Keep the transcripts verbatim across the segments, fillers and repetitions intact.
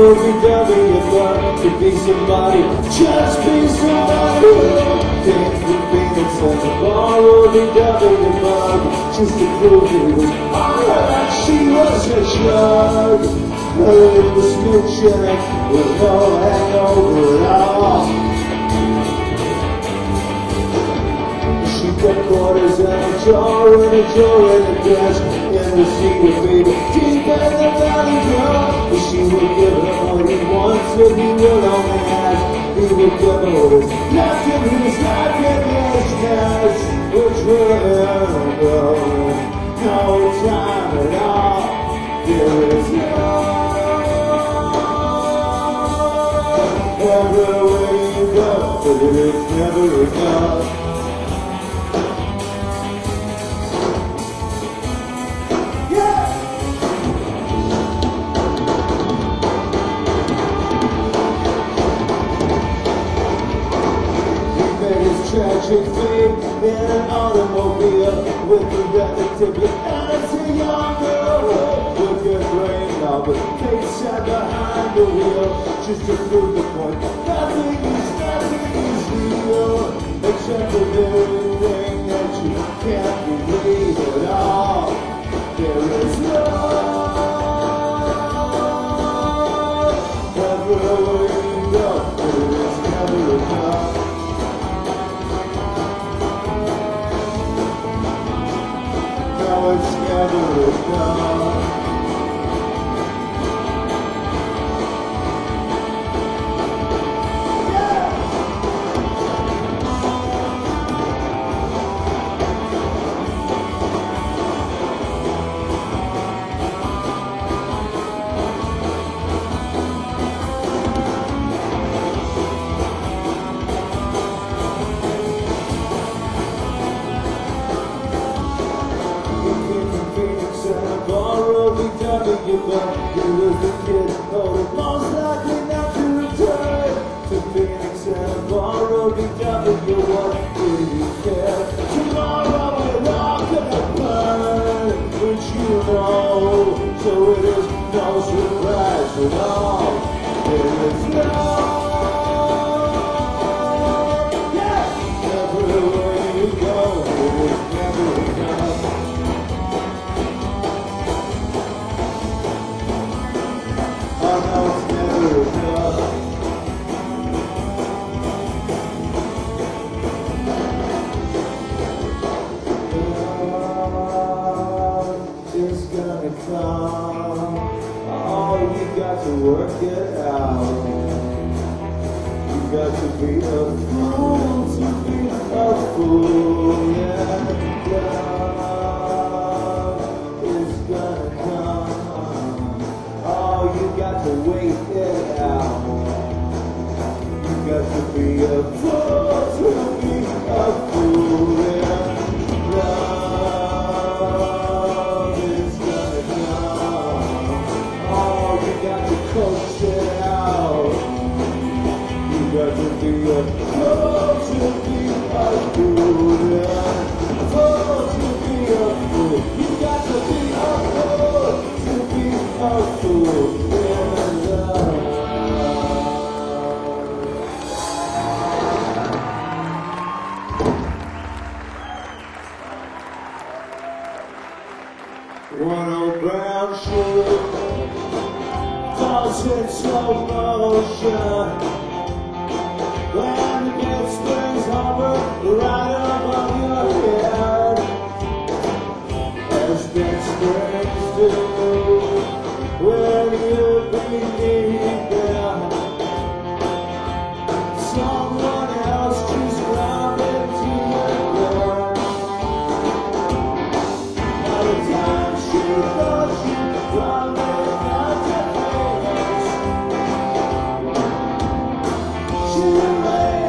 tomorrow be done in your blood to be somebody, just be somebody. Dance with Phoenix and tomorrow be done in your blood just to prove you alright. She was a shrug, a little snitching with no hangover at all. She got quarters and a jar and a jar and a dress in the secret baby deep in the valley girl. But she would give him what he wants if he would only ask. He would give him what is left in his life in his cash, which will go no time at all. There is love everywhere you go, but it is never enough. Tragic thing in an automobile with a relatively empty young girl with your brain now, but face sat behind the wheel just to prove the point. Nothing is, nothing is real except the very thing that you can't believe at all. There is love everywhere you go, but it is never enough. It's never enough. You was the kid, oh, most likely not to return to Phoenix and borrow B W. What do you care? Tomorrow we're all gonna burn, which you know, so it is no surprise at all. There is love, yeah, everywhere you go, it is never enough. Oh, you got to work it out. You got to be a fool to be a fool. Yeah, love is gonna come. Oh, you got to wait it out. You got to be a fool to be a fool. Yeah, love. Coach it out. You got to be a fool to be a fool. Yeah. Fool to be a fool. You got to be a fool to be a fool. Yeah, love. One old brown shoe falls in slow motion when the gift springs hover right above your head, as gift springs do when you beneath them. Someone else just ground into your ground. By the time she thought she grounded out to face, she lay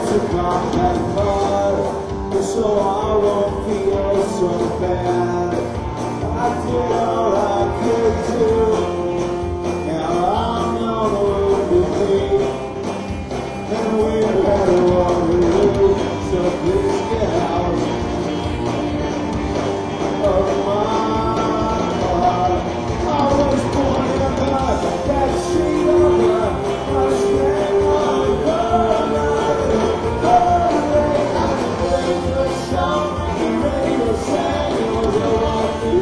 to come back hard, so I won't feel so bad. I did all I could do. Now I'm on the road with me, and we've had a Waterloo, so please get out of my heart. I was born in the backseat of a Mustang on a cold night. Cold rain, I played the song the radio sang. It was a walkie.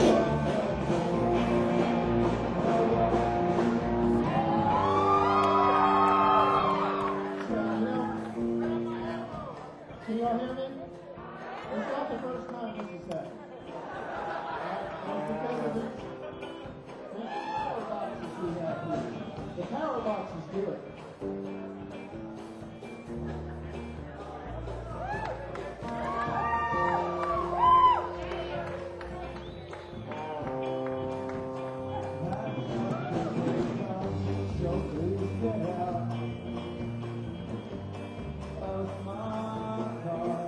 Can you all hear me? It's not the first time this has happened. It's because of these, these power boxes we have here. The power boxes do it. So please get out of my heart.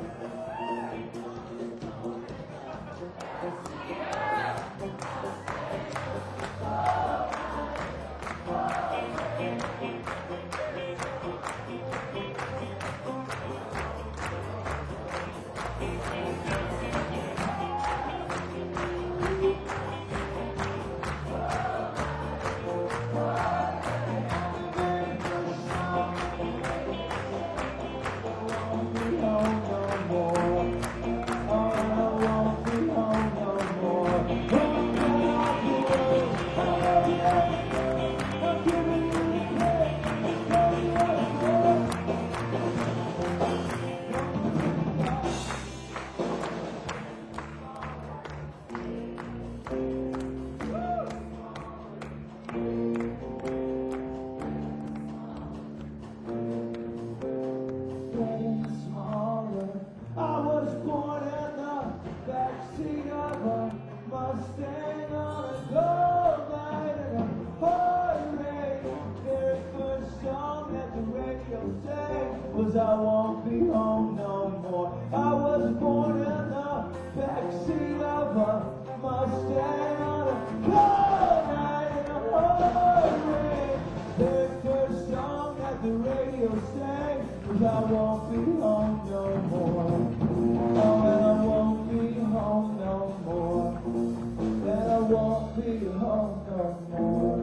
I was born in the backseat of a Mustang on a cold night in a pouring rain. The very first song that the radio sang was I Won't Be Home No More. I was born in the backseat of a Mustang on a cold night in a pouring rain. The very first song that the radio sang was I Won't Be Home No More. Oh, and I won't be home no more. And I won't be home no more.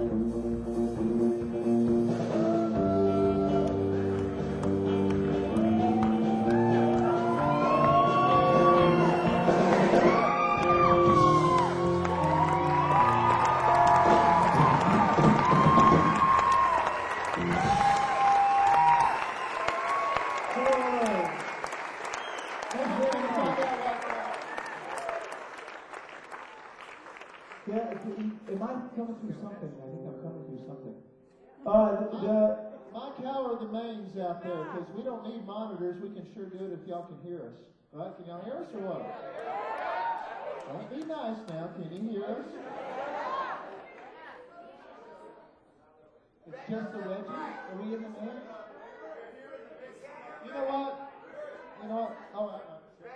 Yeah, am I coming through something? I think I'm coming through something. Uh, the, the Mike, how are the mains out there? Because we don't need monitors. We can sure do it if y'all can hear us. Right? Can y'all hear us or what? Don't be nice now. Can you hear us? It's just the wedges. Are we in the main? You know what? You know what? Oh, uh,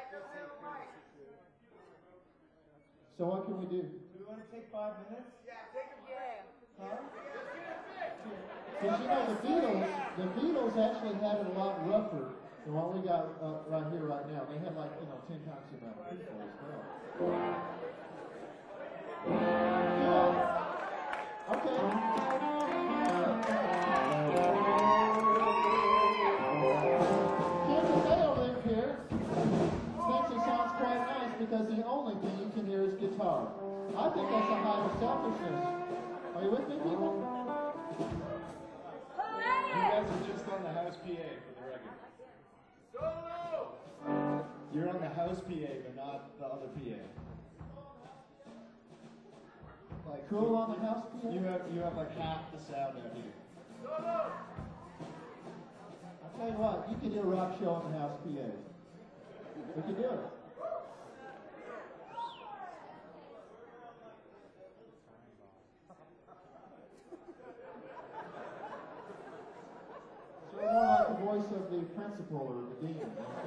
so what can we do? Want to take five minutes? Yeah, take a break. Huh? Because you know the Beatles, the Beatles actually had it a lot rougher than what we got uh, right here, right now. They had like you know ten times the amount of people as well. Yeah. Okay. Ken DeSale in here thinks it sounds quite nice because the only thing you can hear is guitar. I think that's a high of selfishness. Are you with me, people? You guys are just on the house P A for the record. Solo! You're on the house P A, but not the other P A. Like cool on the house P A? You have you have like half the sound out here. Solo! I'll tell you what, you can do a rock show on the house P A. We can do it. So more like the voice of the principal or the dean.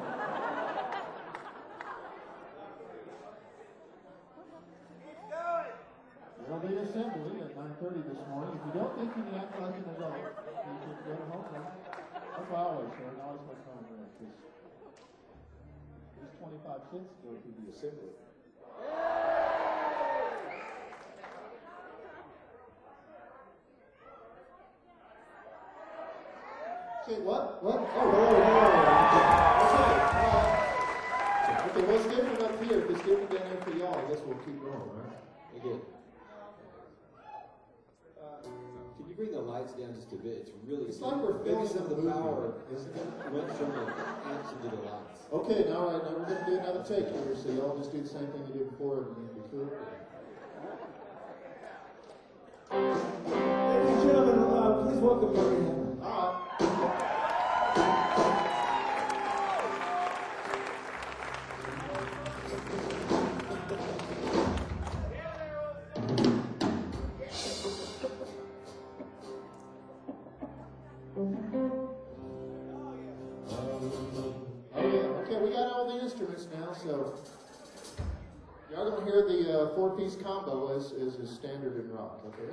There'll be an assembly at nine thirty this morning. If you don't think you can act like an adult, you can go to home. That's why I always say, I always make fun of them, because there's twenty-five cents to go through the assembly. Say what? What? Oh, no, no, no. That's right. Okay, what's different up here? If it's different down there for y'all, I guess we'll keep going, right? Again. Can you bring the lights down just a bit? It's really. It's like we're maybe filming some of a the movie. power went from the amps into the lights. Okay, now, all right, now we're going to do another take here, so y'all just do the same thing you did before and be cool. Ladies and gentlemen, uh, please welcome Mary Hannah. All right. Now, so y'all gonna hear the uh, four-piece combo as is a standard in rock. Okay.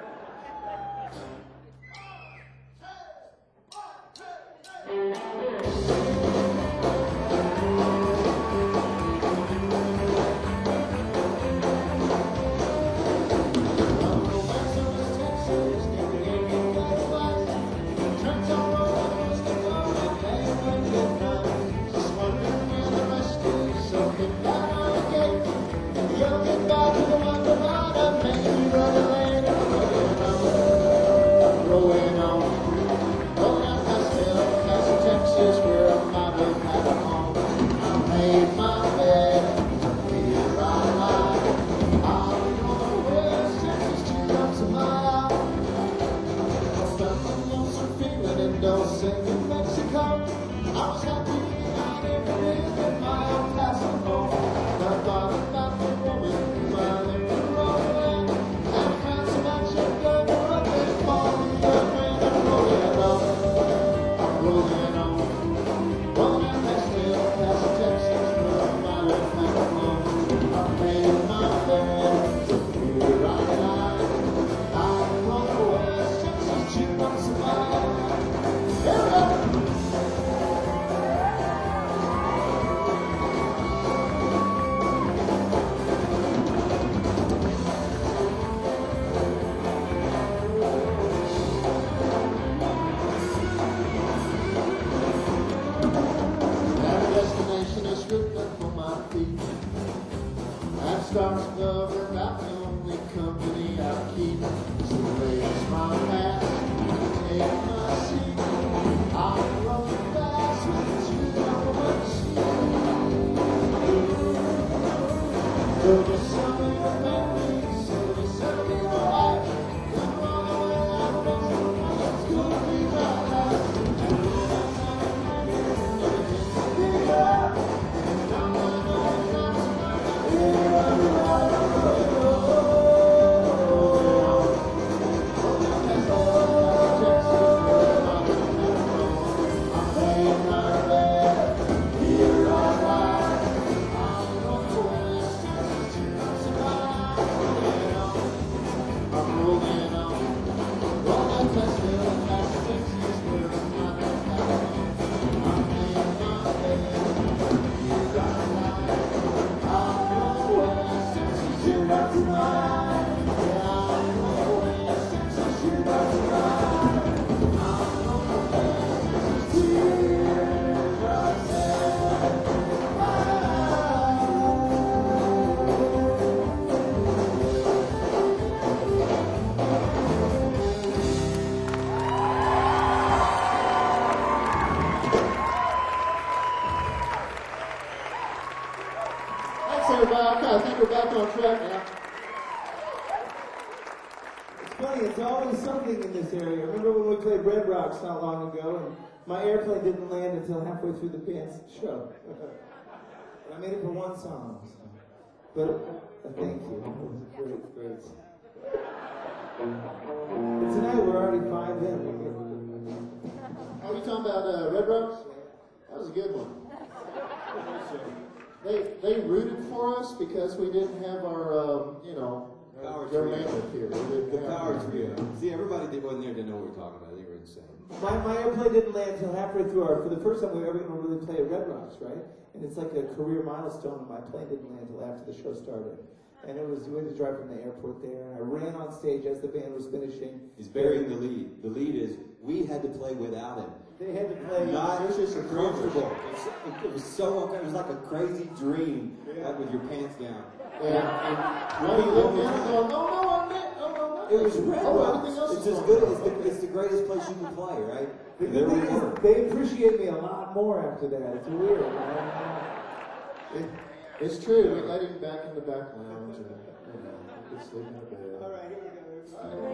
I think we're back on track now. It's funny, it's always something in this area. Remember when we played Red Rocks not long ago, and my airplane didn't land until halfway through the band's show. I made it for one song. So. But uh, thank you. It was great, great. And tonight we're already five in. All Are you talking about uh, Red Rocks? That was a good one. They they rooted for us because we didn't have our, um, you know, Power Joe trio. Namath here. We didn't The have power him. trio. See, everybody that wasn't there didn't know what we were talking about. They were insane. My, my airplane didn't land until halfway through our, for the first time we were ever going to really play at Red Rocks, right? And it's like a career milestone, and my plane didn't land until after the show started. And it was, we had to drive from the airport there, and I ran on stage as the band was finishing. He's burying the lead. The lead is, we had to play without him. They had to play. Not It's just a comfortable. It's, it, it was so uncomfortable. It was like a crazy dream, like with your pants down. And, and when you look down and go, no, no, I'm not, no, no, no. It was Red Oh, Rocks. everything else It's is as going good on. as the, it's the greatest place you can play, right? The And there good we thing were. is, they appreciate me a lot more after that. It's weird. It, it's true. We let him back in the back lounge, and you know, he could sleep in the bed. All right, here we go. All right.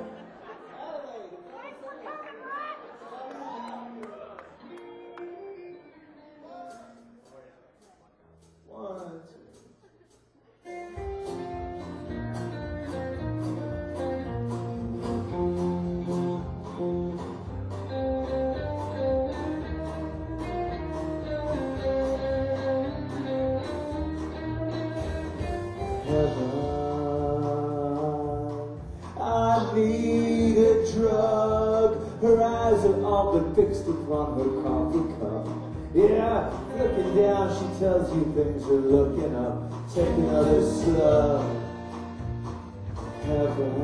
One, heaven, I need a drug. Her eyes are all but fixed upon her coffee cup. Yeah, looking down, she tells you things are looking up. Take another slug. Heaven,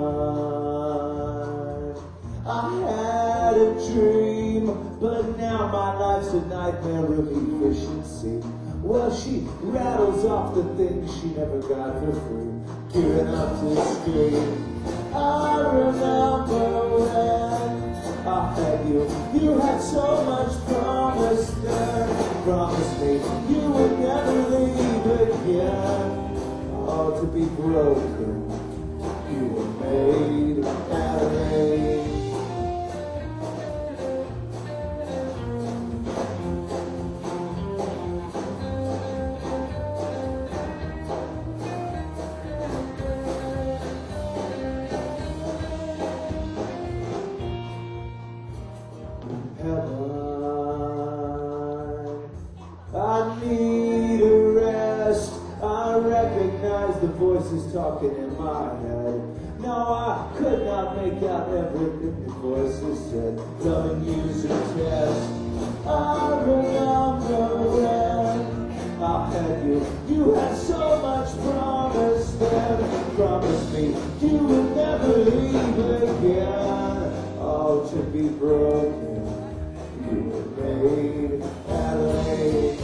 I had a dream, but now my life's a nightmare of efficiency. Well, she rattles off the things she never got for free, giving up to scream. I remember when I had you, you had so much promise then. Promised me you would never leave again. Oh, to be broken, you were made out of me. I need a rest. I recognize the voices talking in my head. No, I could not make out everything the voices said. Don't use a test. I remember when I had you. You had so much promise then. Promised me you would never leave again. Oh, to be broken, you were made out of me.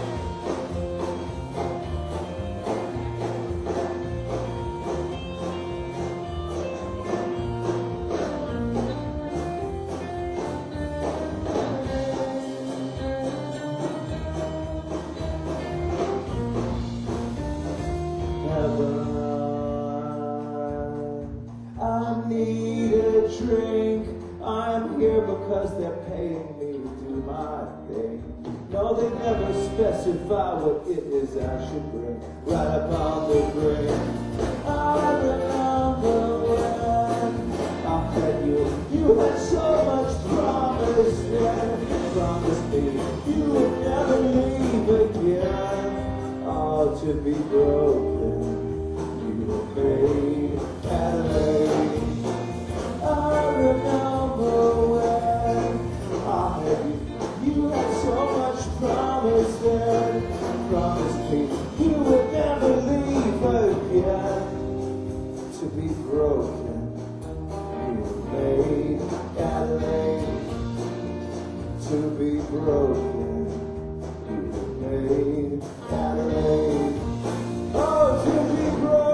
I need a drink. I'm here because they're paying me to do my thing. No, they never specify what it is I should bring. Right up on the brink. I remember when I had you. You had so much promise then. Promised me you would never leave again. Oh, to be broken. Made out of me. I remember when I had you. You had so much promise then. Promised me you would never leave again. To be broken, you were made out of me. To be broken, you were made out of me. Oh, to be broken.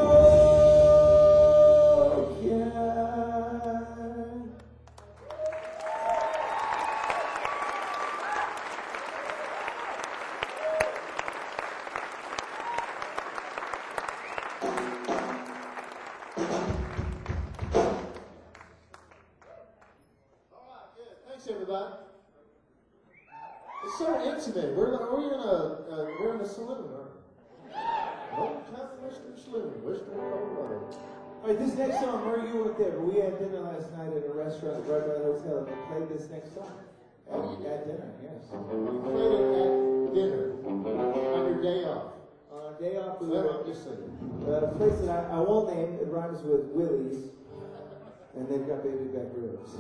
Thanks, everybody. It's so intimate. We're we're in a uh, we're in a saloon, aren't we? Old time Western Saloon, Western Colorado. All right, this next song, Murray, you weren't there, but we had dinner last night at a restaurant right by the hotel, and they played this next song. Oh, Yes. We played it at dinner on your day off. On our day off, we Let went me just say it. at a place that I, I won't name. It rhymes with Willie's, and they've got baby back ribs.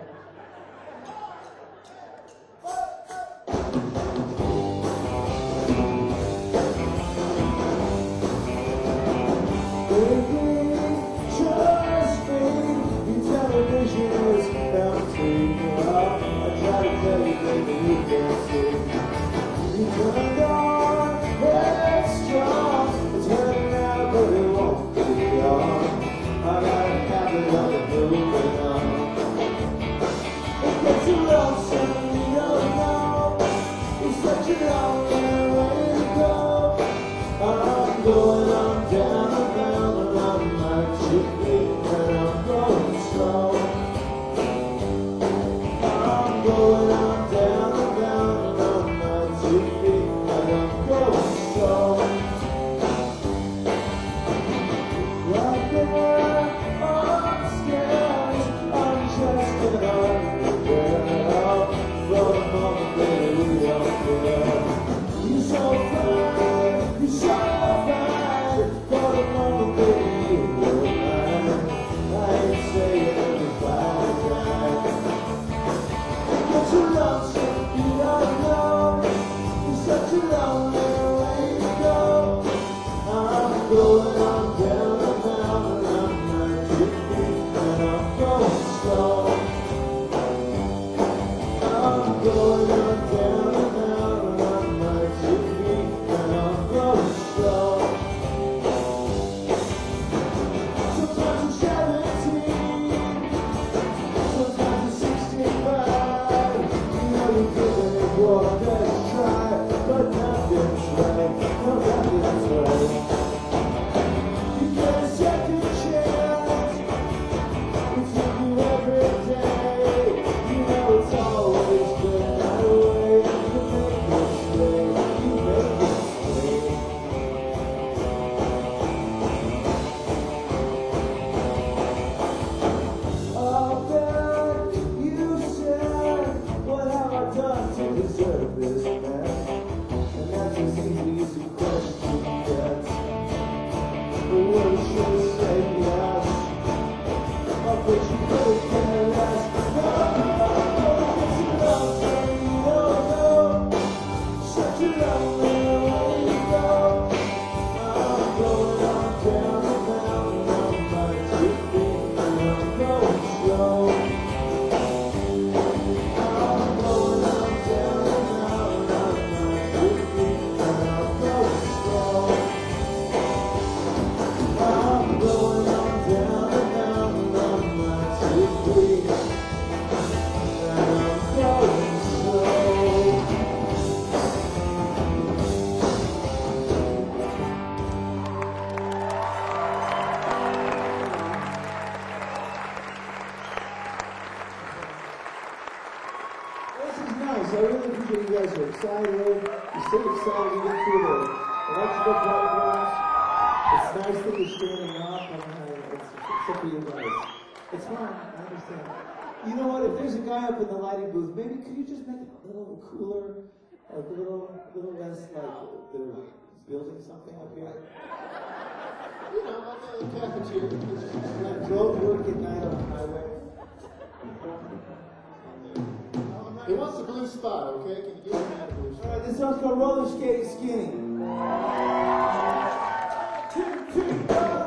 Cooler, a little, little less like they're building something up here. You know, like a cafeteria. I drove to work at night on the highway. He wants a blue spot, okay? Can you give him that blue spot? All right, this song's called Roller Skate Skinny. Two, two, go!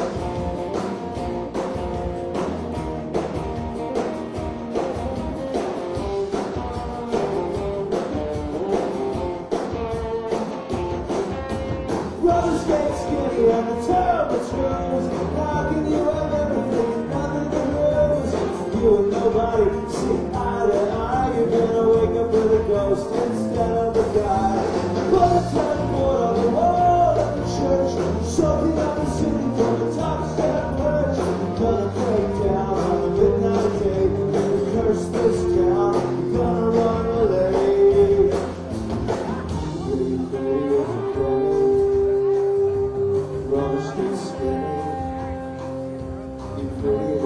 And the terrible truths, how can you have everything, nothing to lose? You and nobody see eye to eye. You're gonna wake up with a ghost instead of a guy. Put a tenboard on the wall of the church, soaking up the city from the top step perch. Gonna break down on the midnight day, and curse this town. Gonna run away.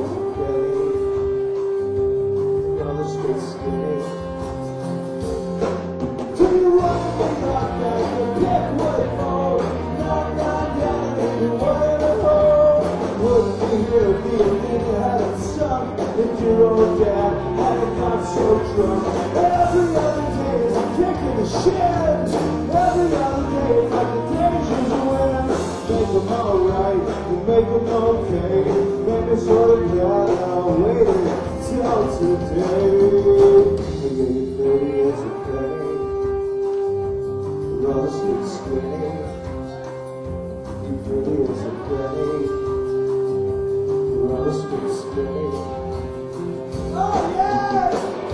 Roller skate skinny. dad, and it got so drunk. Every other day is a kick in the shins. Every other day is like the danger's wind. Make them alright, you make them okay. Make me so glad I waited till today. Maybe it's okay. Rusted skin. You pretty as a day. Rusted skin. Oh yeah!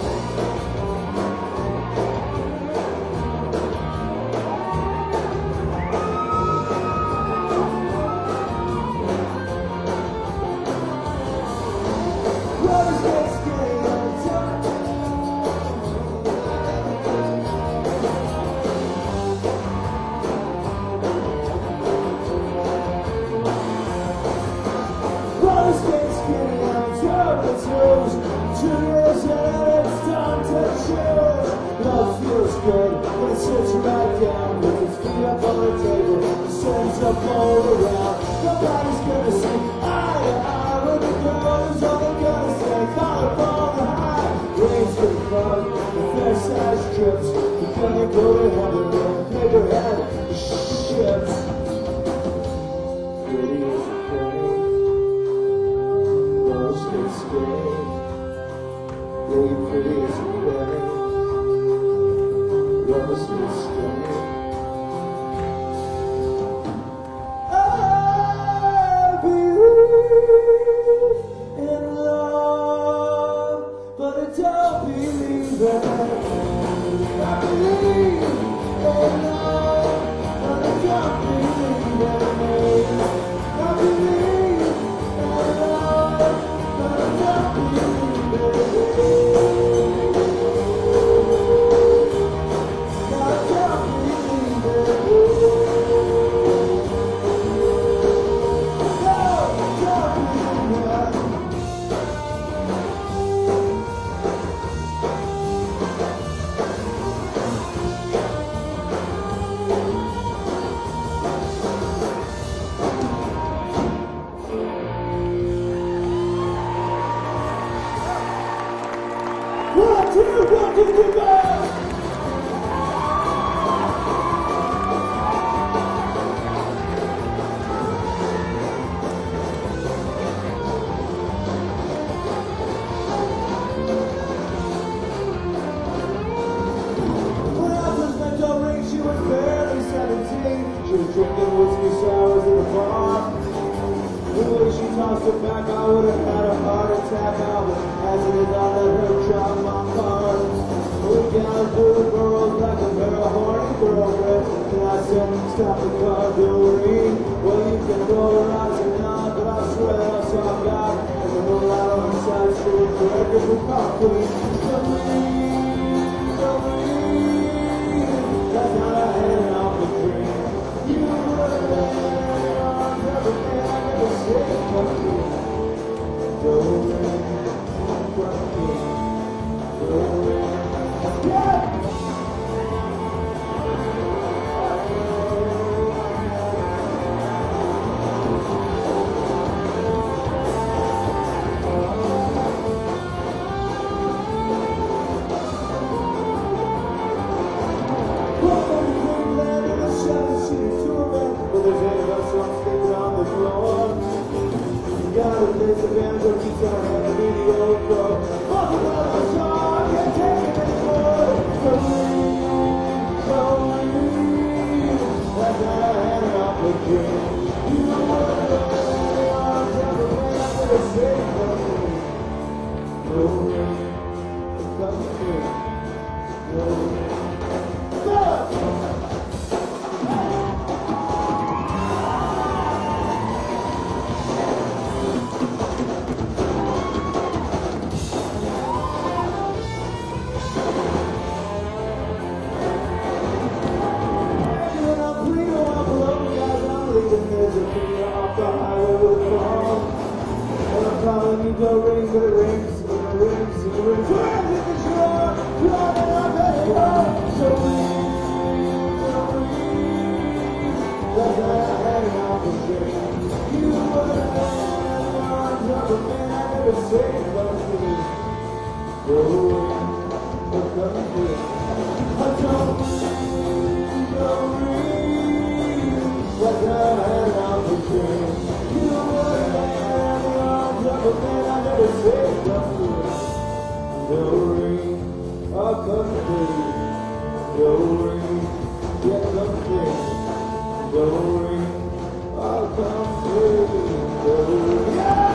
Rusted skin. Two years in, it's time to choose. Love feels good when it sits right down with its feet up on the table, sends up all around. Nobody's gonna say eye to eye with the girls. All they're gonna say, call it from the high. Rains to the club, the fair size trips. You're gonna go to heaven with a paper head ships. Pretty as a thing, roasted skin. Really pretty as a thing, rusted skin. I believe in love, but I don't believe that. I believe in love, but I don't believe in it. I believe in love, but I don't believe in it. One, two, one, two, three, four. When I first met Doreen, she was barely seventeen. She was drinking whiskey sours in a bar. The way she tossed it back, I would have had a heart attack. I was as it is, I let her drive my car. Moved down through the girls like a very horny girlfriend. And I said, stop the car, Doreen. Well, you can roll her eyes and nod, but I swear that I saw God. And the moonlight on the side street, directed for coffee. Doreen, Doreen, that's how I had off the dream. You were there on everything I never said for you. Doreen, for me, Doreen, yeah! Gotta play the band, but you don't have a video pro. Walk around the song, can't take it anymore. Doreen, Doreen, that's how I had it off the dream. You were there on everything I could have said for me. Doreen, come here. Doreen, stop! Doreen, but it rings, but it rings, but it rings. Where's the shore? Driving up the hill. Doreen, Doreen, that's how I had it off the street. You were the man, the arms of a man I never saved but me. country. I don't need no ring, but I am the king. You were there in the arms of a man I never said no. No ring, a country. No ring, get something. No ring, a country. No ring. Yeah!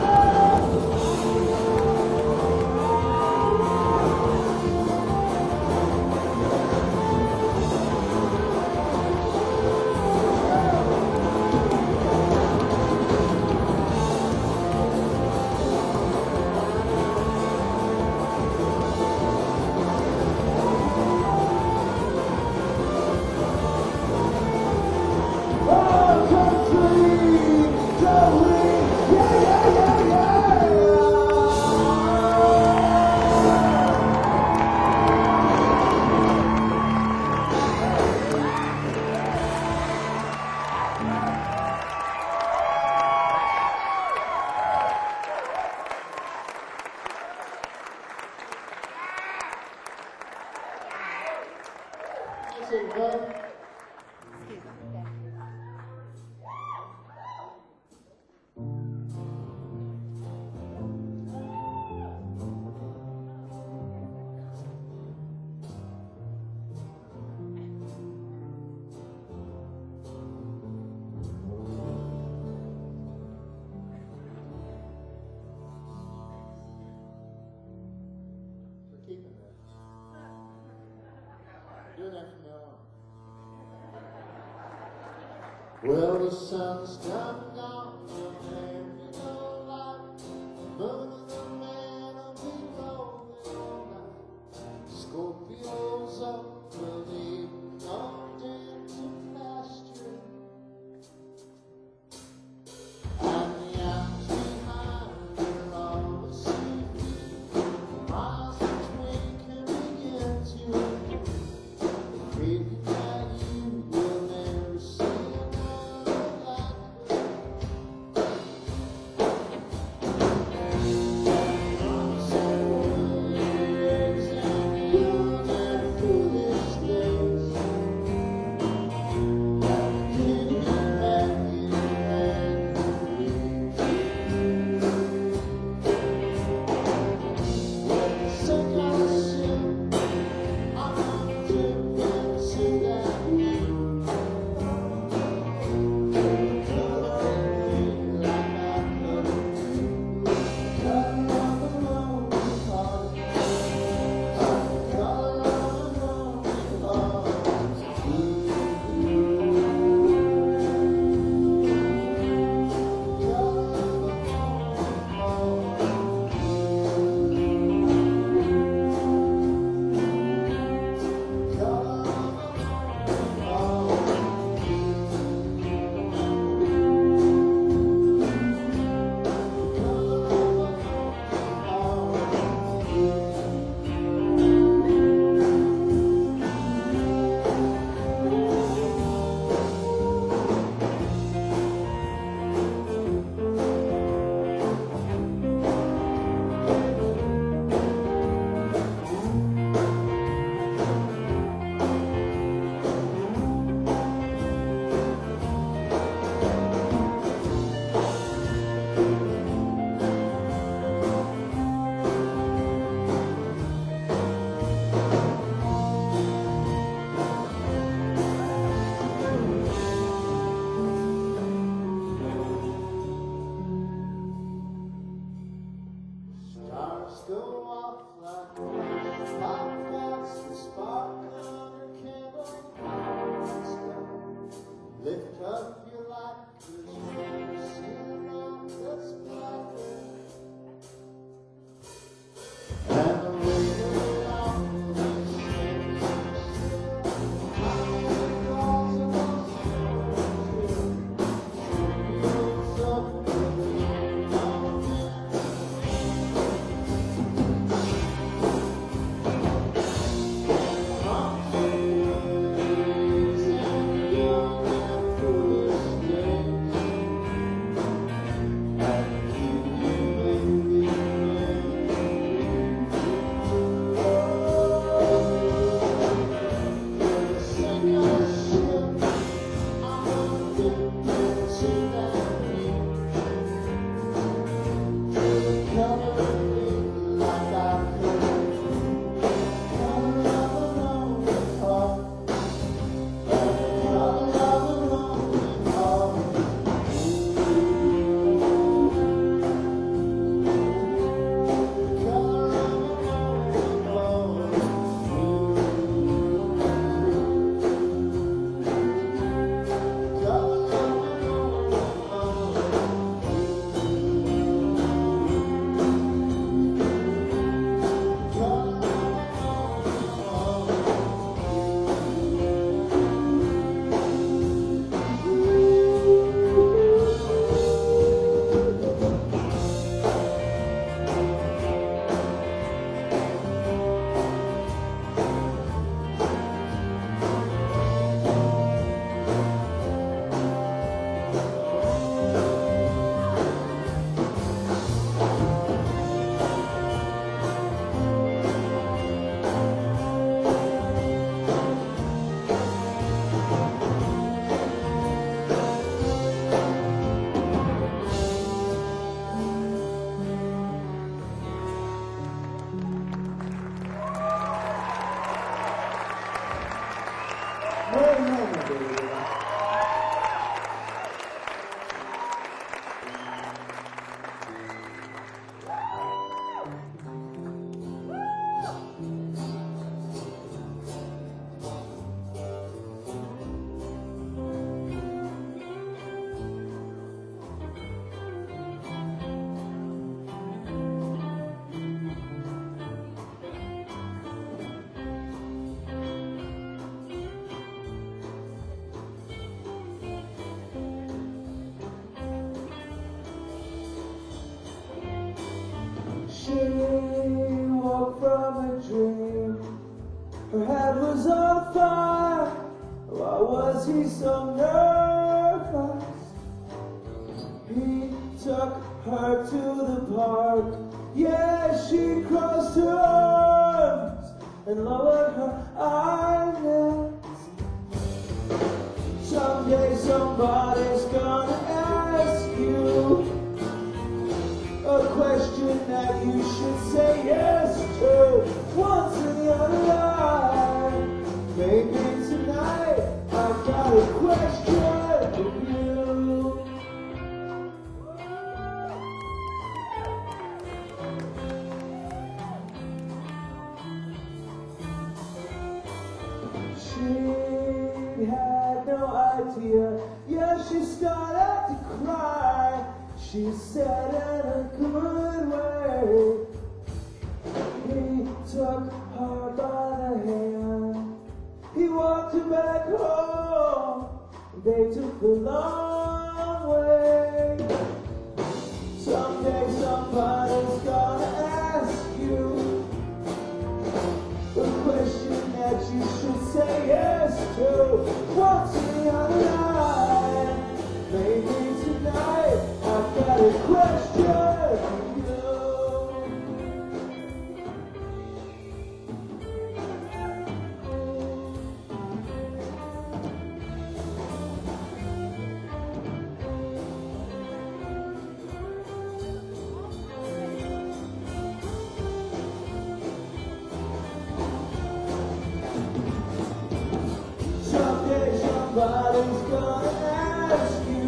Well, the sun's come down, and there's no light, but the man will be rolling all night. Scorpios up, but they knocked into pasture, and the owls behind are all the sea, miles between can begin to breathe that you will never see. Amen, baby. She woke from a dream. Her head was on fire. Why was he so nervous? He took her to the park. Yeah, she crossed her arms and lowered her eyelids. Someday somebody's gonna ask you a question that you should say yes to once in your life. Maybe tonight I've got a question for you. She had no idea. Yeah, she started to cry. She said in a good way. He took her by the hand. He walked her back home. They took the long way. Someday somebody's gonna ask you a question that you should say yes to once in your life. Maybe tonight I've got a question for you. Someday somebody's gonna ask you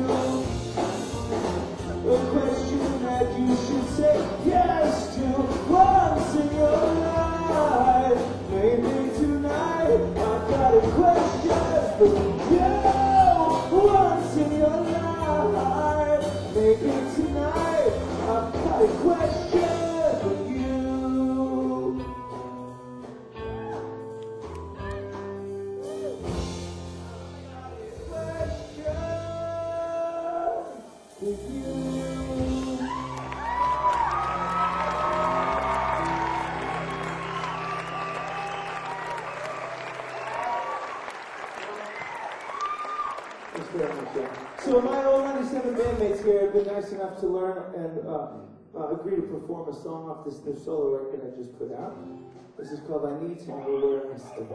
a question that you should say yes to once in your life. Maybe tonight I've got a question for you. Once in your life. Maybe tonight I've got a question for you. Question for you. Thanks very much, yeah. So my old ninety-seven bandmates here have been nice enough to learn and uh, uh, agree to perform a song off this new solo record I just put out. This is called I Need to Know Where I Stand.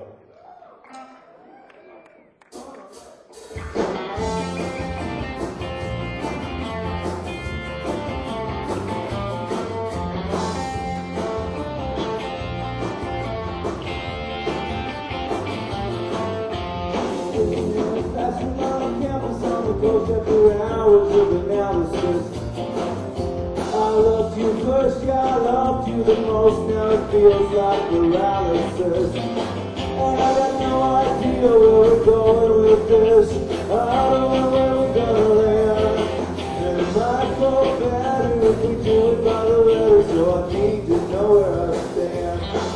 Passing on campus on the coast after hours of analysis. I loved you first, yeah, I loved you the most. Now it feels like paralysis. And I got no idea where we're going with this. I don't know where we're gonna land. And it might go better if we do it by the letter. So I need to know where I stand.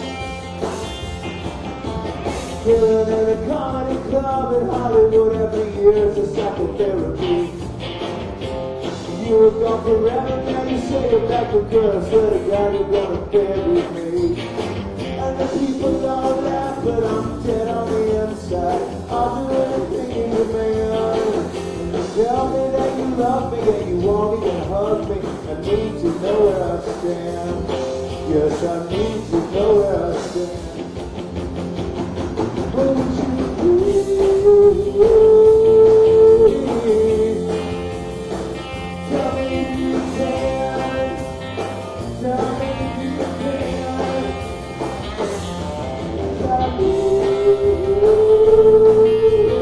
Killing in a comedy club in Hollywood every year is a psychotherapy. You were gone forever, now you say you're back for good. I swear to God you're gonna bury me. And the people don't laugh, but I'm dead on the inside. I'll do anything you demand. And you tell me that you love me and you want me and hug me. I need to know where I stand. Yes, I need to know where I stand. Won't you please tell me if you can? Tell me if you can. Tell me.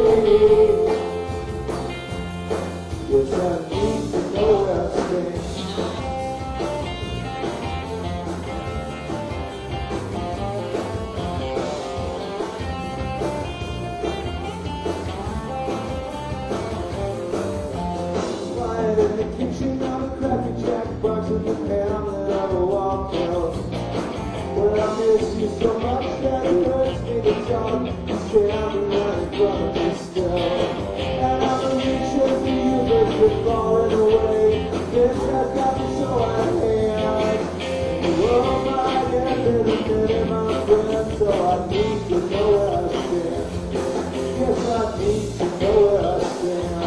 miss you so much that it hurts me to talk. You say I'm running from me still. And I'm reaching for you, but you're falling away. This has got me so I am. The world might end in a minute, my friend, so I need to know where I stand. Yes, I need to know where I stand.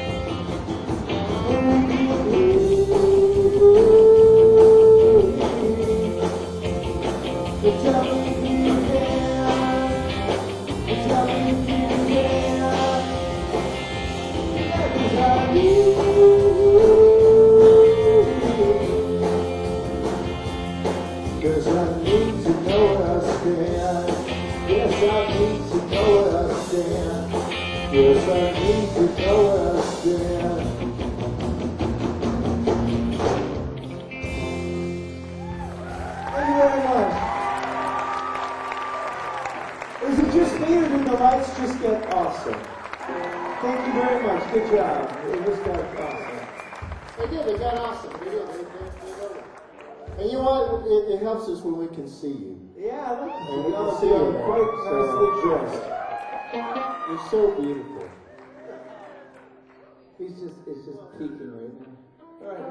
Tell me if you can. Tell me if you can. Cause I need Cause I need to know where I stand. Yes, I need to know where I stand. Yes, I need to know where I stand. Thank you very much. Is it just me or did the lights just get awesome? Thank you very much. Good job. It just got awesome. They did. They got awesome. They did. They, they, they got it. And you know what? It, it helps us when we can see you. Yeah, I like And you. we Y'all can see are you. quite So, nicely dressed. you're so beautiful. He's just, it's just peeking right now. All right.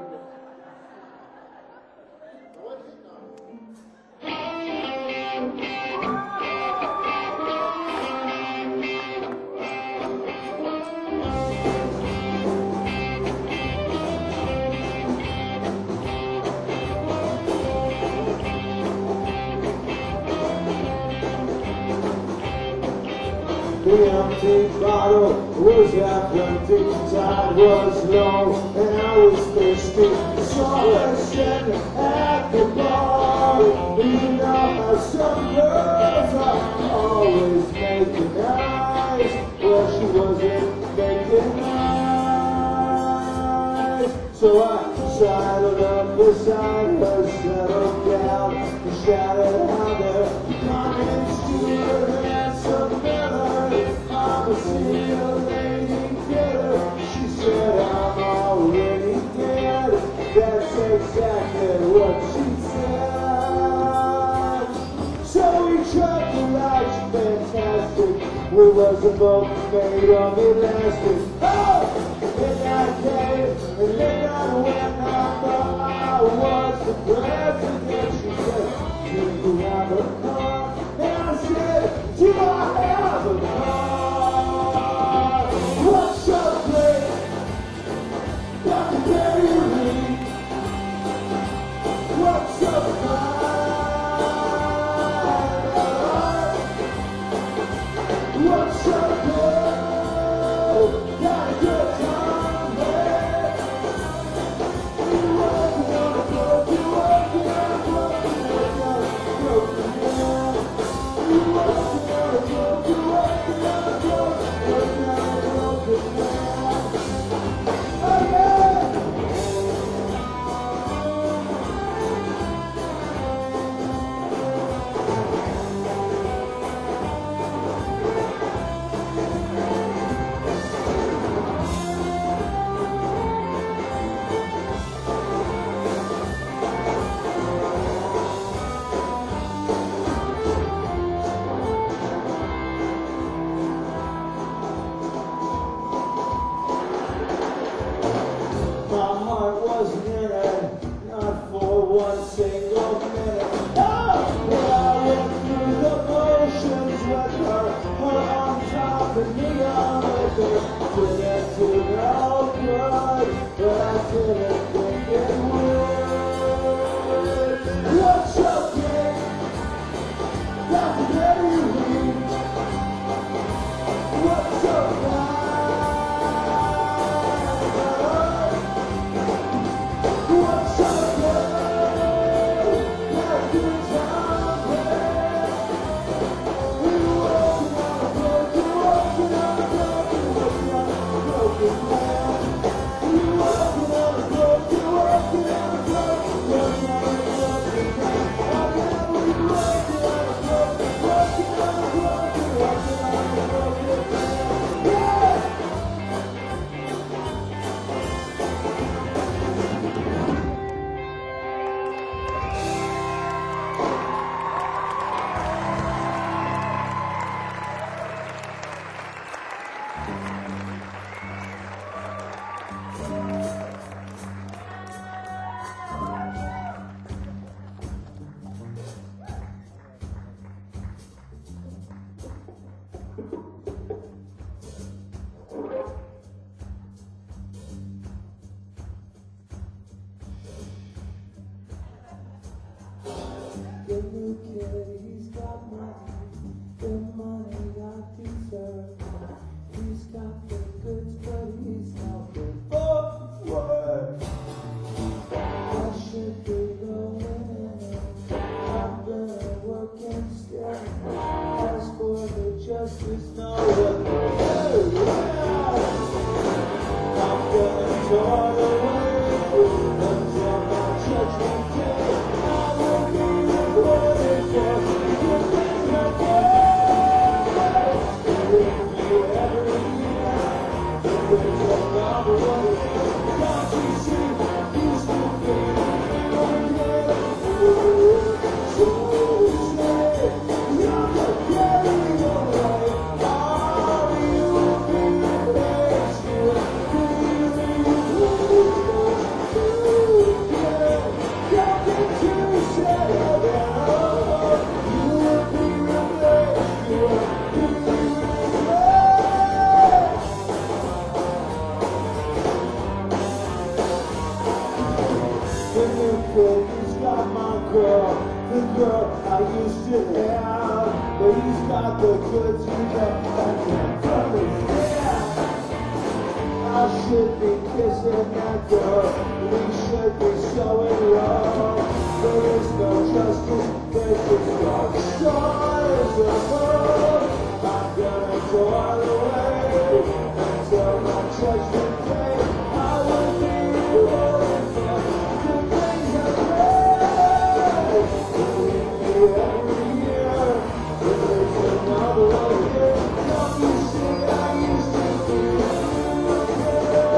The empty bottle was half empty, tide was low, and I was thirsty. Saw her standing at the bar. You know how some girls are always making eyes. Well, she wasn't making eyes. So I sidled up beside her, settled down, and shouted out there, comments to her handsome Miller. I'm a single lady killer. She said I'm already dead. That's exactly what she said. So we tried to write fantastic. We wasn't both made of elastic. Oh! Midnight came, and midnight went. I thought I was the president. She said, do you have a car? And I said, do I have a car? What's up, babe? Got to carry you. What's up, babe? What's up, babe? Got a good time, babe. You working on a broken, you working on a broken, you working on a broken man. You working on a broken, you working on a broken, working on a broken man. Oh yeah! My heart wasn't in it, not for one single minute. Oh, but I went through the motions with her, her on top of me on with her. Didn't do no good, but I didn't think it would. What's up, kid? Got to get you. What's up, guy? What's up, girl? Have a good time, babe. We working on a broken, working on a broken. The new kid, he's got money, the money I deserve. He's got the goods, but he's not the forward. I should be the winner. I'm gonna work and stay. As for the justice, no one will do. I'm gonna toil away until my judgment day. I will be rewarded for the good things I've done. If you ever hear the words of number one, don't you see you still feel okay? So say you're the carrying away. Are you being replaced? You are feeling he's got my girl, the girl I used to have, but he's got the goods, you got that from his hand. I should be kissing that girl, we should be so in love. There is no justice, there's just dark stars above. I'm gonna toil away until my judgment day. I will be rewarded for the things I've done. Every year, there's another one here. Don't you see I used to be okay?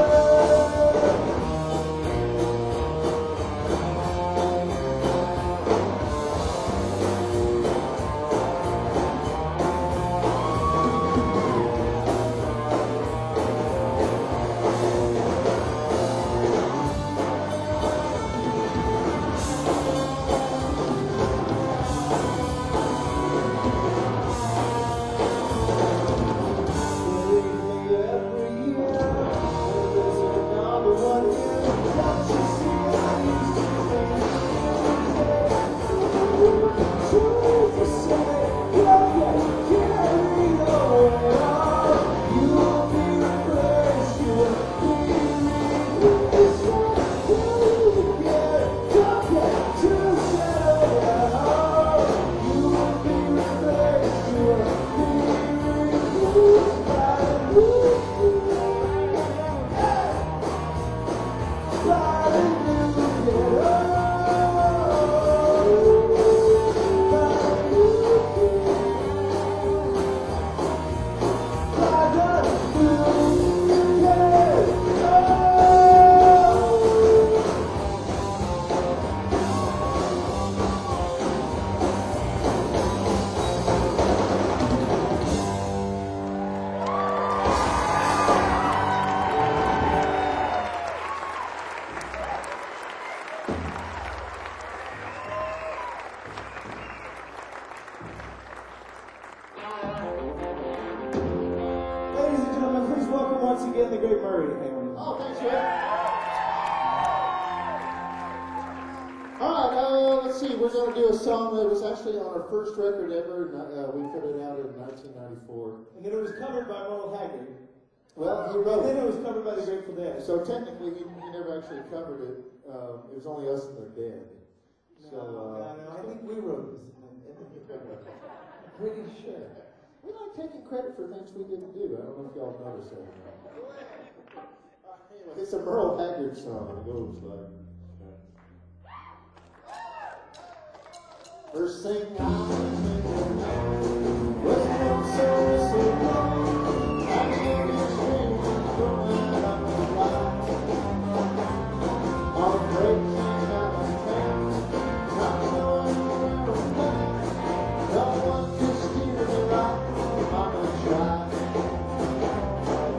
Once again, the great Murray. Oh, thanks, man. All right, uh, let's see. We're going to do a song that was actually on our first record ever. Uh, we put it out in nineteen ninety-four. And then it was covered by Merle Haggard. Well, he And wrote then it. it was covered by the Grateful Dead. So technically, he, he never actually covered it. Um, it was only us and the Dead. So, no, uh, no, no, I think we wrote this. Pretty sure. We like taking credit for things we didn't do. I don't know if y'all noticed that or not. Anyway, it's a Merle Haggard song. It goes like. First thing I remember was no service so long. I hear these dreams growing up the line. On a break came out of town, not knowing where to find. No one could steer me right, Mama tried.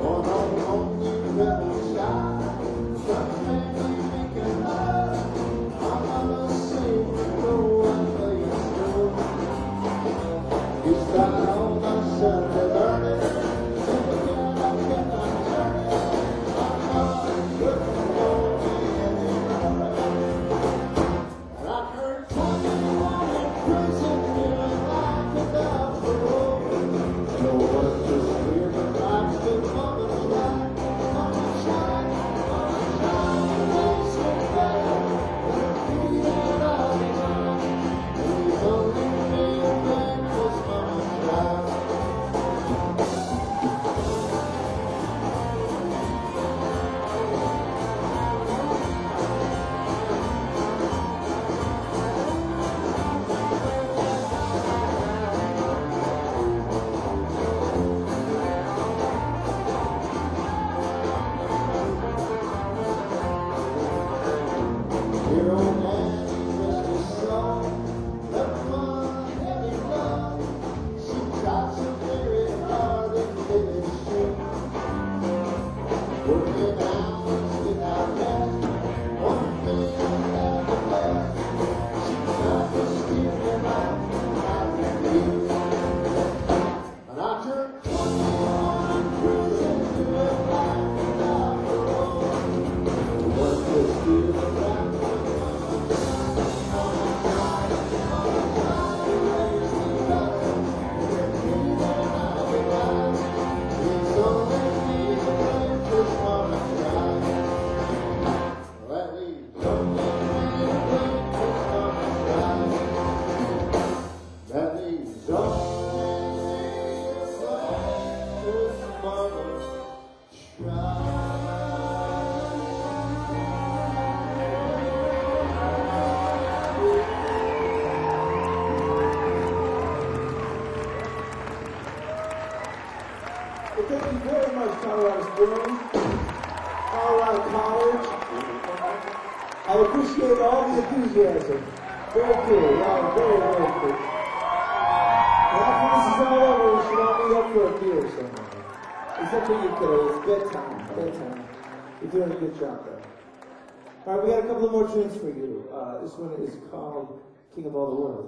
Well, thank you very much, Colorado Springs, Colorado College. I appreciate all the enthusiasm. Very cool. Wow, very, very cool. And after this is all over, we should all meet up for a beer somewhere. Except for you, kiddo. It's bedtime. Bedtime. You're doing a good job, though. All right, we got a couple of more tunes for you. Uh, this one is called King of All the World.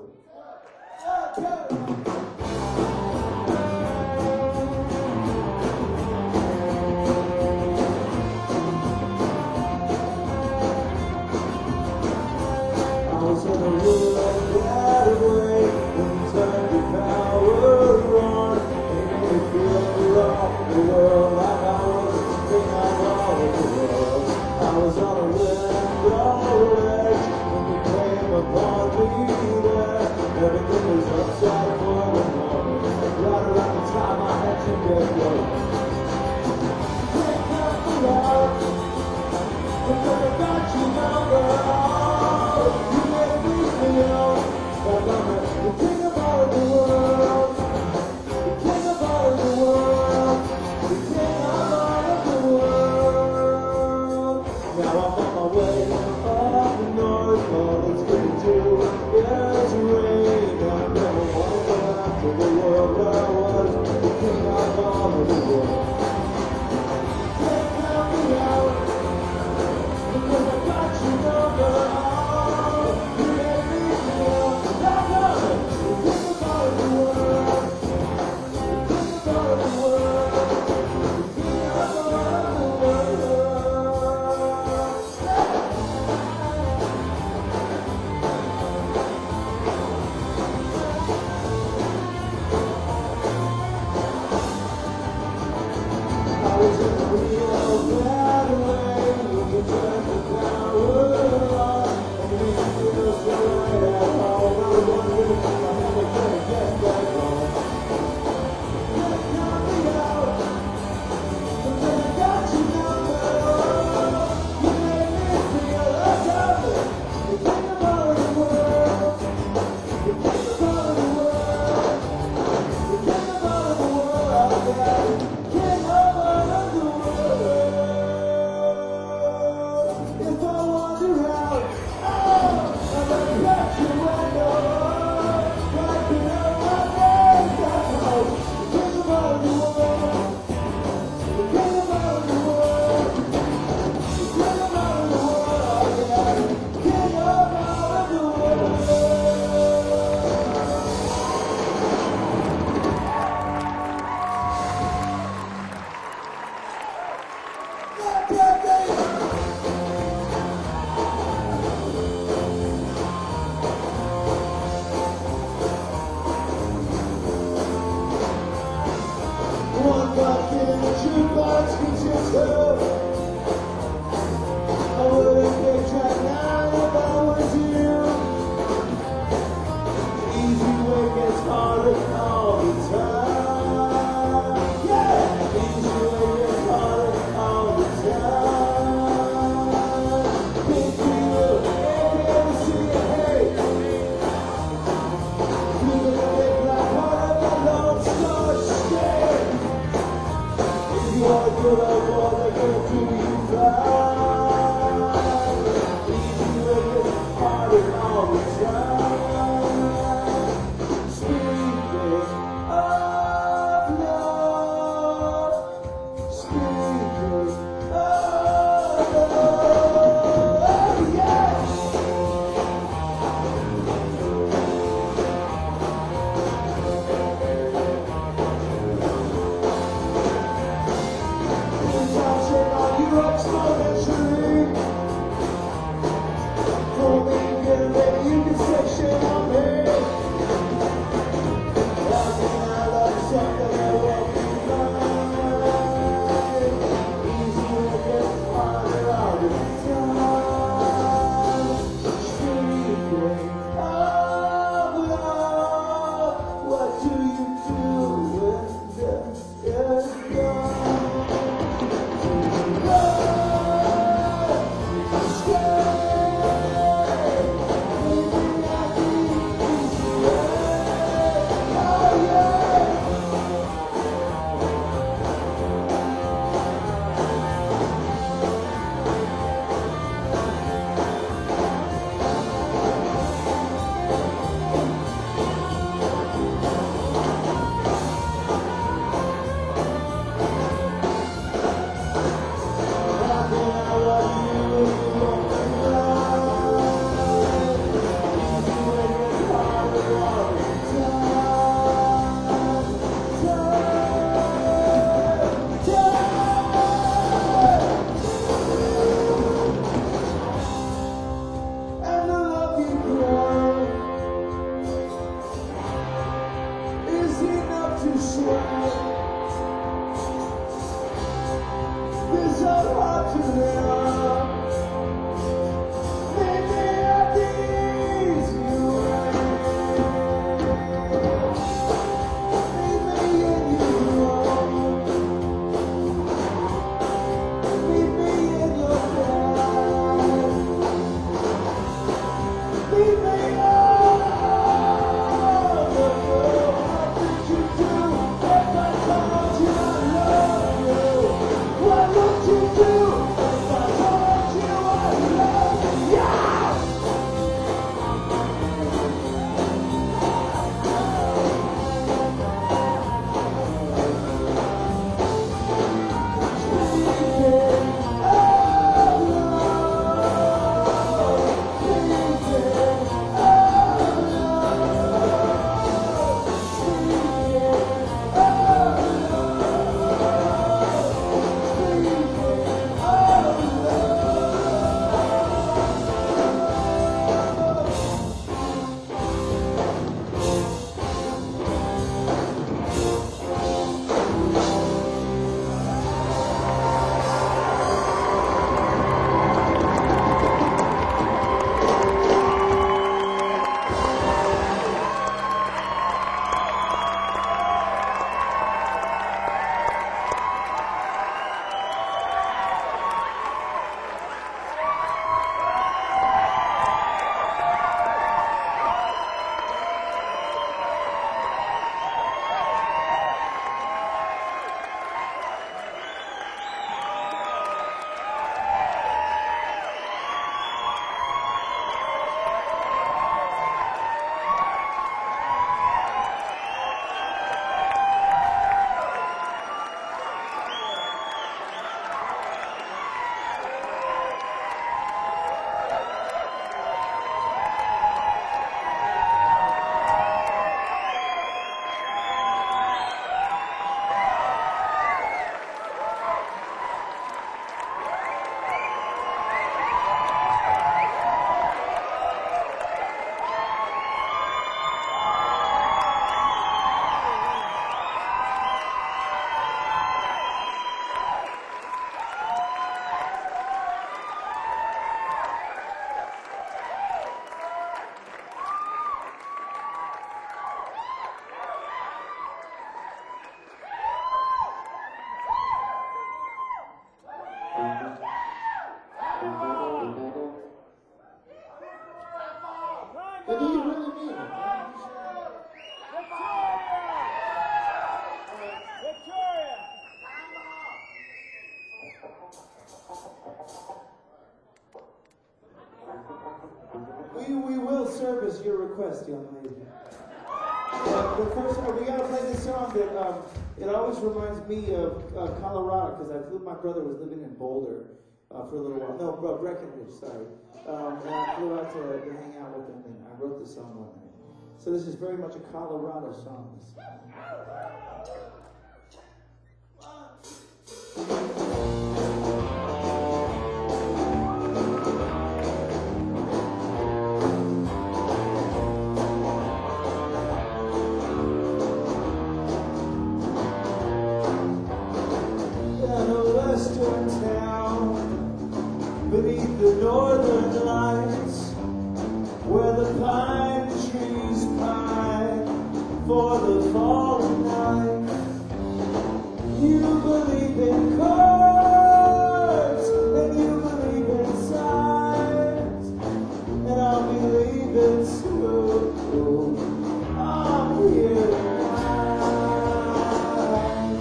I was on a world that way when you turned your power on. It made me feel all the world like I was the king of all the world. I was on a window ledge when you came upon me there. Everything was upside for the moment. Right around the time I had to get low. You can't count me out because I got your number. You made me feel like I'm the king of all the world. The king of all the world. The king of all the world. Now I'm on my way up the north. All it's gonna do is rain. I never wanna go back to the world where I was the king of all of the world. Can't count me out because I got your number. You made me feel like I'm the king of all the world. The king of all the world. The king of all the world. I was in the real bad way when you turned the power on. And you made me feel so right at home. I was wondering if I never could get back home. Can't count me out because I got your number. You made me feel like I'm the king of all the world. The king of all the world. The king of all the world. King of all the world. If I wander out, oh, I'm gonna cut you window. Right below my name, that's how. The king of all the world. The king of all the world. The king of all the world. Yeah. King of all the world. One buck in the jukebox gets you too. I wouldn't pick track nine if I was you. Easy way gets harder all the time. Yeah, easy way gets harder all the time. Big deal, ain't never see it, hey. Feeling a big black heart of the Lone Star State. If you are good or boy, they're gonna do you right. Easy way gets harder all the time. Speaking of love, speaking of love, yes. It's so hard to love. Maybe at the easy way. Maybe in your own. Meet me in your bed. Meet me on the road. What did you do if I told you I love you? What would you do if I told you I love you? But do you really mean it? Victoria! We, we will service your request, young lady. Uh, the first one, we gotta play this song that um, it always reminds me of uh, Colorado because I flew. My brother was living in Boulder uh, for a little while. No, bro, Breckenridge, sorry. Um, and I flew out to, to hang out with him, and I wrote the song one night. So this is very much a Colorado song. In a western town, beneath the northern lights, where the pine trees pine for the fallen night. You believe in cards, and you believe in signs, and I'll believe it too. I'm here tonight.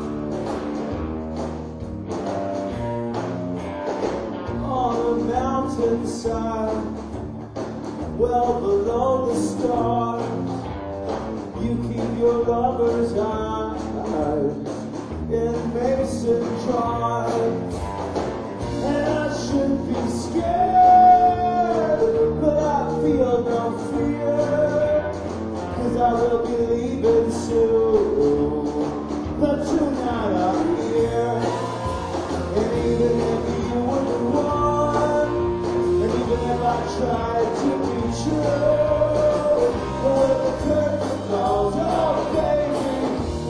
On a mountainside, well below the stars, you keep your lover's eyes in mason jars. And I should be scared, but I feel no fear, 'cause I will believe it soon. But tonight I'm here, and even if you wouldn't want, and even if I tried to be true, but when the curtain falls, oh baby,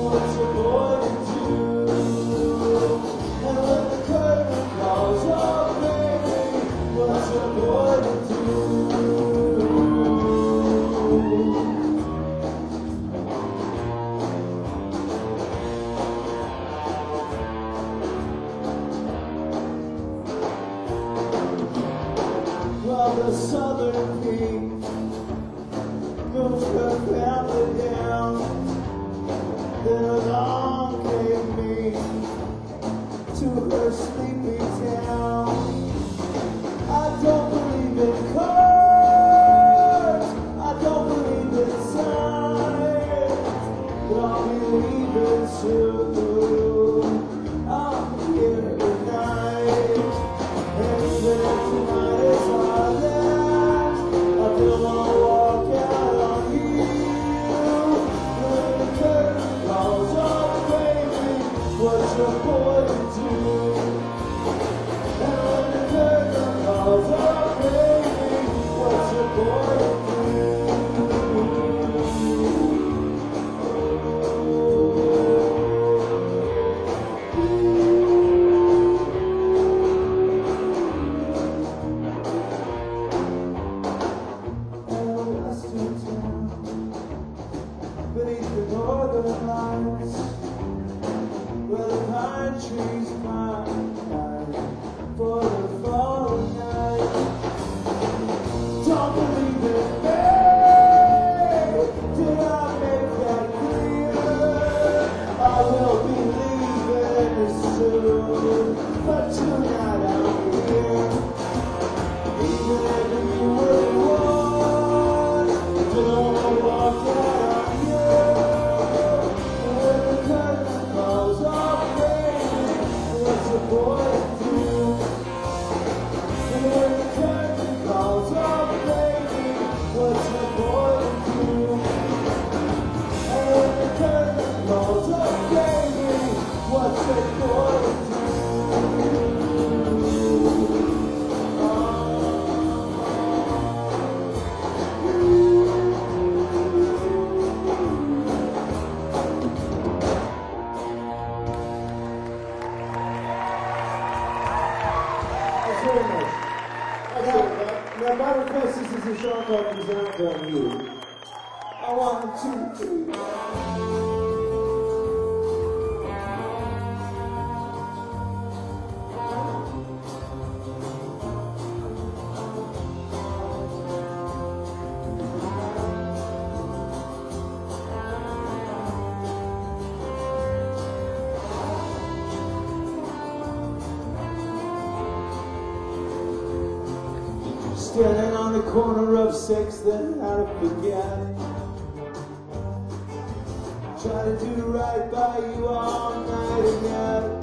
the southern peak, moved her family down. Then along came me to her sleepy town. I don't believe in cards, I don't believe in signs, but I'll be leaving soon. I'm here tonight, and even if tonight is our last, I still wanna walk out on you. When the curtain calls off, baby, what's your boy to do? And when the curtain calls off, baby, what's your boy to do? Beneath the northern lights, where the pine trees climb for the falling night. Don't believe in me, did I make that clear? I will be leaving soon, but tonight I'm here. Even if you were the one, don't wanna walk out. What's a boy to do? And when the curtain calls off, baby, what's a boy to do? And when the curtain calls off, baby, what's a boy to do? Very much. Now, now my request is this is a song called Designed on You. I want two, three. Standing on the corner of sixth and how to forget. Try to do right by you all night and yet.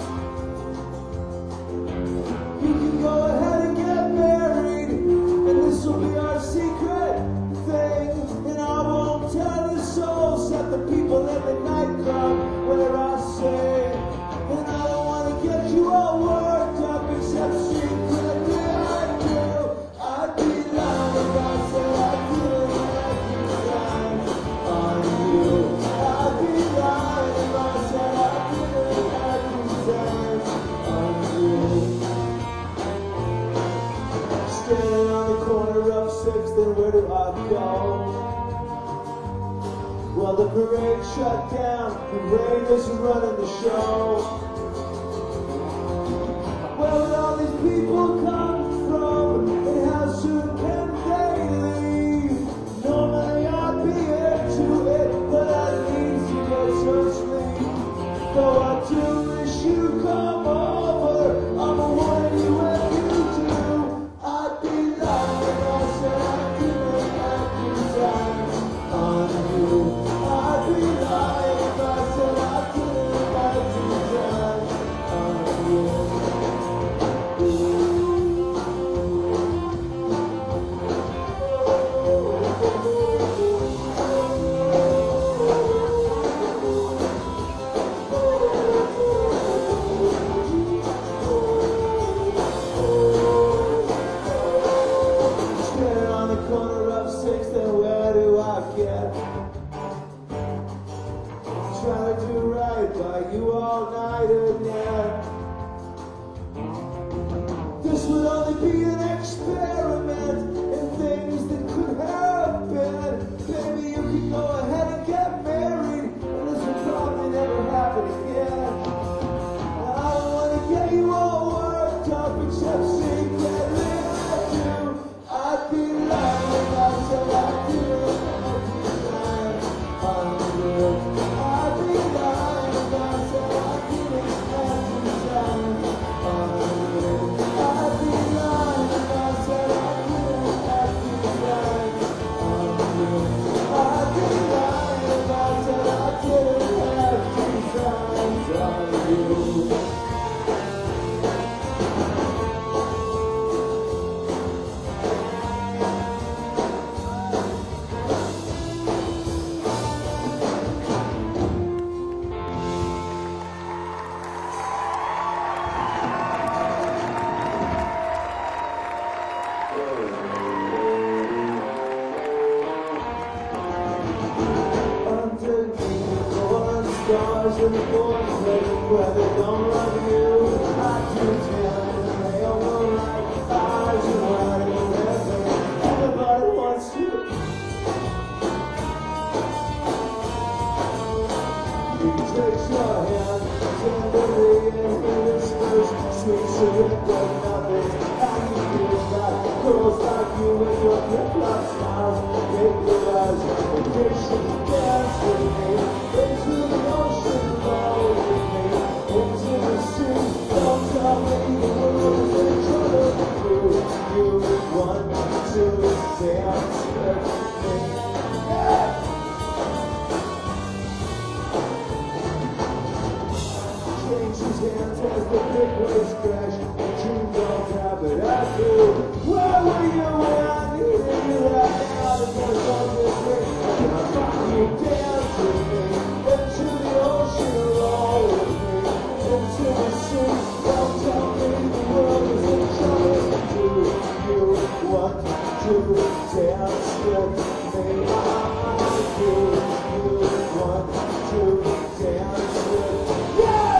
You can go ahead and get married, and this will be our secret thing. And I won't tell the soul, except the people in the nightclub where I sing. And I don't want to get you all worked up, except secretly I do. I'd be lying if I said I couldn't have designed on you. I'd be lying if I said I couldn't have designed on you. Standing on the corner of sixth, and where do I go? Well, the parade shut down, the rain is running the show. Where would all these people come from, and how soon can they leave? Normally I'd be into it, but I need to get some sleep. Though I do wish you come over, I'm warning you when you do. I'd be lying if I said I couldn't have designed on you. I'd be lying if I said I couldn't have designed on you. where they don't love you. I do tell and they all know right. Eyes are wide and everything. Everybody wants to. He takes your hand tenderly and he whispers sweet surrender nothing. And he feels that girls like you with your flip-flop smiles make your eyes addiction dance with me into the ocean, roll with me into the sea. Don't tell me the world is in trouble. You, you want to dance with me. Yeah! Changes hands as the big waves crash. And you don't have it. I do. Where were you when I needed you right now? To get on this ring. Can I find you dance with me? Into the ocean, roll with me. Into the sea. Don't tell me the world is in trouble. Do you want to dance with me? Do you want to dance with me? Yeah!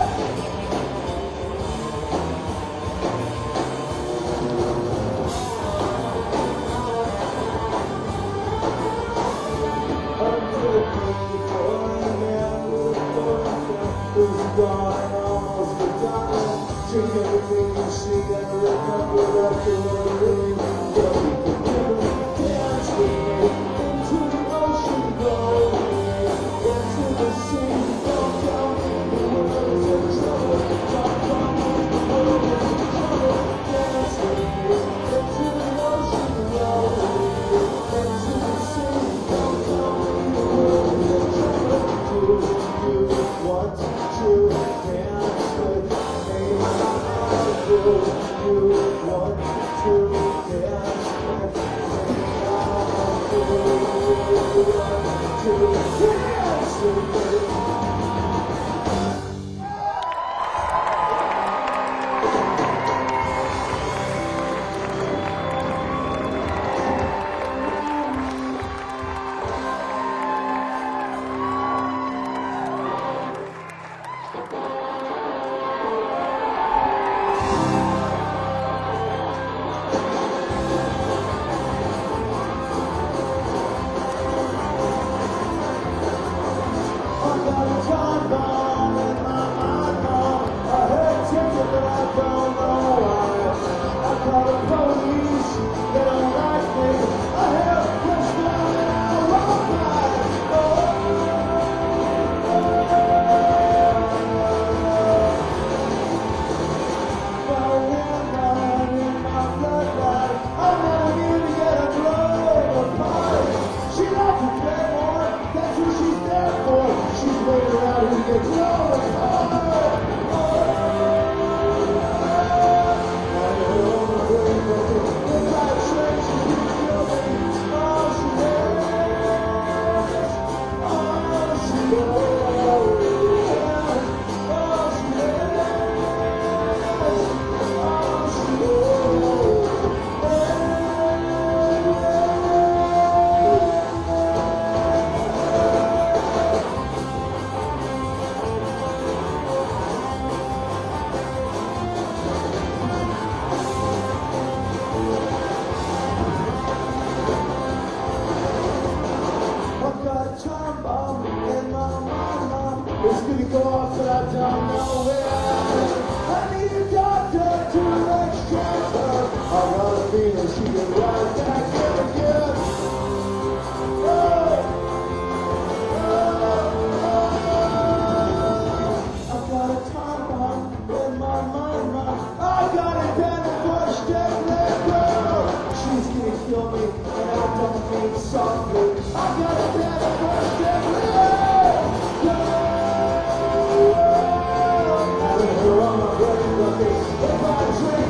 Who's gone, almost forgotten. Drink everything you see and remember that you were living. Yeah, we can do it. Dance with me into the ocean, go with me into the sea. Don't tell me the world is in trouble. Don't tell me the world is in trouble. Dance with me into the ocean, go with me into the sea. Don't tell me the world is in trouble. Do you want to dance with me? Do you want to dance with me? Do you want to dance with me? It's gonna go off, but I don't know where. I need a doctor to extract her. I got a feeling she can ride back here again. Oh, oh, oh. I got a time bomb in my mind, mind. I got a panic push, dead let go. She's gonna kill me, and I don't mean softly. I got a panic push, dead let go. On my brain, if I drink